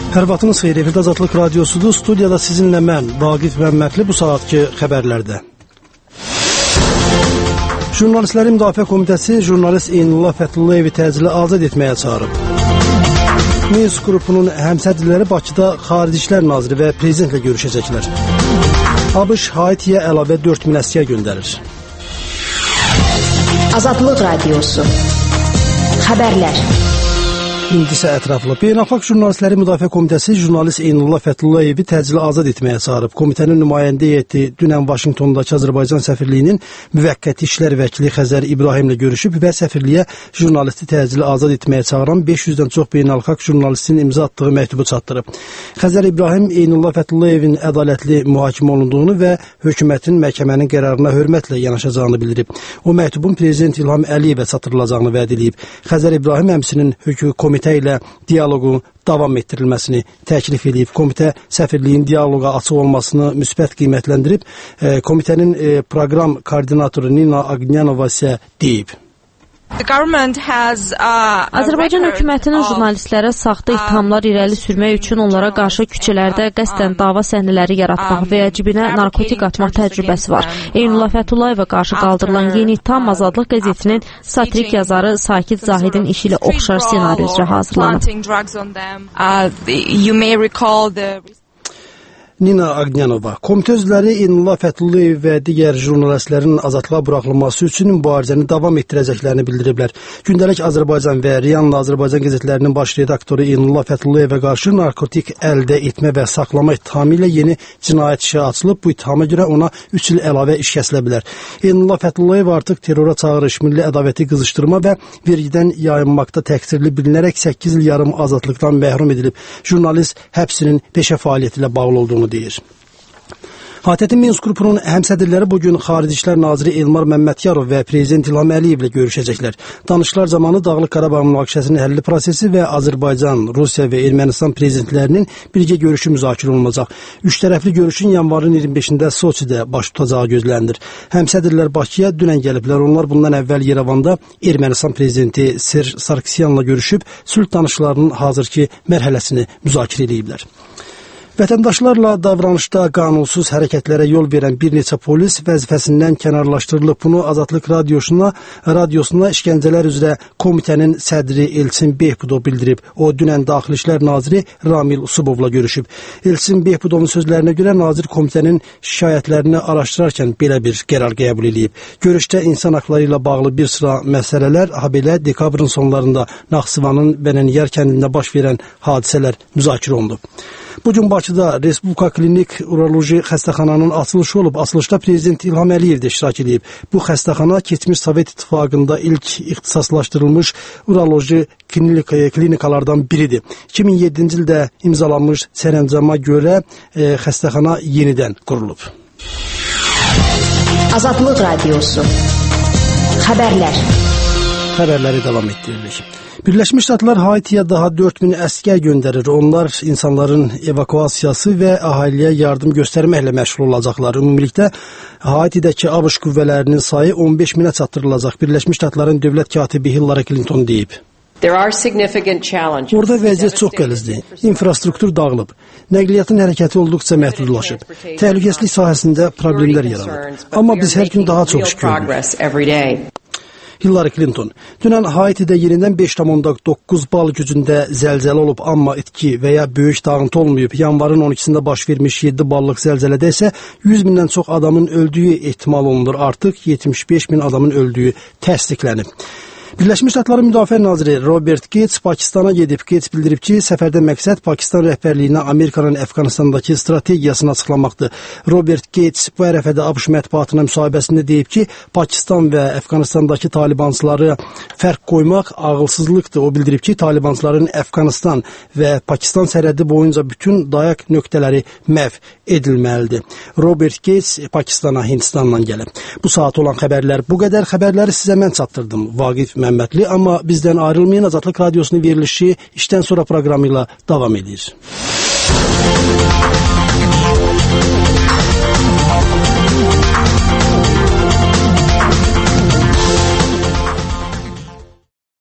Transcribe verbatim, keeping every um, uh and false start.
Hər vaxtınız xeyir, efirdə Azadlıq Radiosudur. Studiyada sizinlə mən, Vaqif Məmmədli, bu saatki xəbərlərdə. Jurnalistlərin Müdafiə Komitəsi jurnalist Eynullah Fəthullayevi təcili azad etməyə çağırıb. Minsk qrupunun həmsədrləri Bakıda Xarici İşlər Naziri və Prezidentlə görüşəcəklər. ABŞ Haitiyə əlavə dörd min əsgər göndərir. Azadlıq Radiosu. Xəbərlər. İndi isə ətraflı. Beynəlxalq Jurnalistlərin Müdafiə Komitəsi jurnalist Eynullah Fəthullayevi təcili azad etməyə çağırıb. Komitənin nümayəndə heyəti dünən Vaşinqtondakı Azərbaycan səfirliyinin müvəqqəti işlər vəkili Xəzər İbrahimlə görüşüb və səfirliyə jurnalisti təcili azad etməyə çağıran beş yüzdən çox beynəlxalq jurnalistin imza atdığı məktubu çatdırıb. Xəzər İbrahim Eynullah Fətullayevin ədalətli mühakimə olunduğunu və hökumətin məhkəmənin qərarına hörmətlə yanaşacağını bildirib. O məktubun Prezident İlham Əliyevə çatdırılacağını vəd edib. Xəzər İbrahim həmçinin hökumət komitə ilə dialoqu davam etdirilməsini təklif edib. Komitə səfirliyin dialoqa açıq olmasını müsbət qiymətləndirib. E, komitənin e, proqram koordinatoru Nina Agnyanova isə deyib. Has, uh, Azərbaycan hökumətinin jurnalistlərə saxta ittihamlar irəli sürmək üçün onlara qarşı küçələrdə qəsdən dava səhnələri yaratmaq və ya cibinə narkotik atmaq təcrübəsi var. Eynullah Fətullayeva qarşı qaldırılan yeni ittiham Azadlıq qəzetinin satirik yazarı Sakit Zahidin işi ilə oxşar senaryo üzrə hazırlanıb. Nina Agnyanova. Komitə üzvləri Eynullah Fəthullayev və digər jurnalistlərin azadlığa buraxılması üçün mübarizəni davam etdirəcəklərini bildiriblər. Gündəlik Azərbaycan və Riyanla Azərbaycan qəzetlərinin baş redaktoru Eynullah Fətullayevə qarşı narkotik əldə etmə və saxlama ittihamı ilə yeni cinayət işi açılıb. Bu ittihama görə ona üç il əlavə iş kəsilə bilər. Eynullah Fəthullayev artıq terrora çağırış, milli ədavəti qızışdırma və vergidən yayınmaqda təqsirli bilinərək səkkiz il yarım azadlıqdan məhrum edilib. Jurnalist həbsinin peşə fəaliyyəti ilə bağlı olduğunu deyir. ATƏT-in Minsk qrupunun həmsədrləri bugün Xarici İşlər Naziri Elmar Məmmədkarov və Prezident İlham Əliyevlə görüşəcəklər. Danışıqlar zamanı Dağlıq Qarabağ münaqişəsinin həlli prosesi və Azərbaycan, Rusiya və Ermənistan prezidentlərinin birgə görüşü müzakirə olunacaq. Üç tərəfli görüşün yanvarın iyirmi beşində Soçidə baş tutacağı gözlənilir. Həmsədrlər Bakıya dünən gəliblər. Onlar bundan əvvəl Yerevanda Ermənistan prezidenti Serj Sarkisyanla görüşüb sülh danışıqlarının hazırki mərhələsini müzakirə ediblər. Vətəndaşlarla davranışda qanunsuz hərəkətlərə yol verən bir neçə polis vəzifəsindən kənarlaşdırılıb. Bunu Azadlıq Radiosuna, radiosuna işgəncələr üzrə komitənin sədri Elçin Behbudov bildirib. O, dünən Daxili İşlər Naziri Ramil Usubovla görüşüb. Elçin Behbudovun sözlərinə görə nazir komitənin şikayətlərini araşdırarkən belə bir qərar qəbul edib. Görüşdə insan haqları ilə bağlı bir sıra məsələlər, habelə dekabrın sonlarında Naxçıvanın Bənəniyar kəndində baş verən hadisələr müzakirə olunub. Bugün Bakıda Respublika Klinik Uroloji xəstəxananın açılışı olub. Açılışda Prezident İlham Əliyev də iştirak edib. Bu xəstəxana keçmiş Sovet İttifaqında ilk ixtisaslaşdırılmış uroloji klinik, klinikalardan biridir. iki min yeddinci ildə imzalanmış sərəncama görə e, xəstəxana yenidən qurulub. Azadlıq Radiosu. Xəbərlər. Xəbərləri davam etdiririk. Birləşmiş Ştatlar Haitiyə daha dörd min əsgər göndərir. Onlar insanların evakuasiyası və əhaliyə yardım göstərməklə məşğul olacaqlar. Ümumilikdə Haitidəki ABŞ qüvvələrinin sayı on beş minə çatdırılacaq. Birləşmiş Ştatların dövlət katibi Hillary Clinton deyib. Orada vəziyyət çox qəlizdir. İnfrastruktur dağılıb. Nəqliyyatın hərəkəti olduqca məhdudlaşıb. Təhlükəsizlik sahəsində problemlər yaranıb. Amma biz hər gün daha çox iş görürük. Hillary Clinton. Dünən Haitidə yenidən beş tam doqquz bal gücündə zəlzələ olub, amma itki və ya böyük dağıntı olmayıb. Yanvarın on ikisində baş vermiş yeddi ballıq zəlzələdə isə yüz mindən çox adamın öldüyü ehtimal olunur. Artıq yetmiş beş min adamın öldüyü təsdiqlənib. Birləşmiş Ştatların Müdafiə Naziri Robert Gates Pakistana gedib. Gates bildirib ki, səfərdə məqsəd Pakistan rəhbərliyinə Amerikanın Əfqanistandakı strategiyasını açıqlamaqdır. Robert Gates bu ərəfədə ABŞ mətbuatına müsahibəsində deyib ki, Pakistan və Əfqanistandakı talibansları fərq qoymaq ağılsızlıqdır. O bildirib ki, talibansların Əfqanistan və Pakistan sərhədi boyunca bütün dayaq nöqtələri məhv edilməlidir. Robert Gates Pakistana Hindistandan gəlib. Bu saat olan xəbərlər bu qədər. Xəbərləri sizə mən çatdırdım. Vaqif Məmmədli, amma bizdən ayrılmayın. Azadlıq Radiosunun verilişi işdən sonra proqramı ilə davam edir.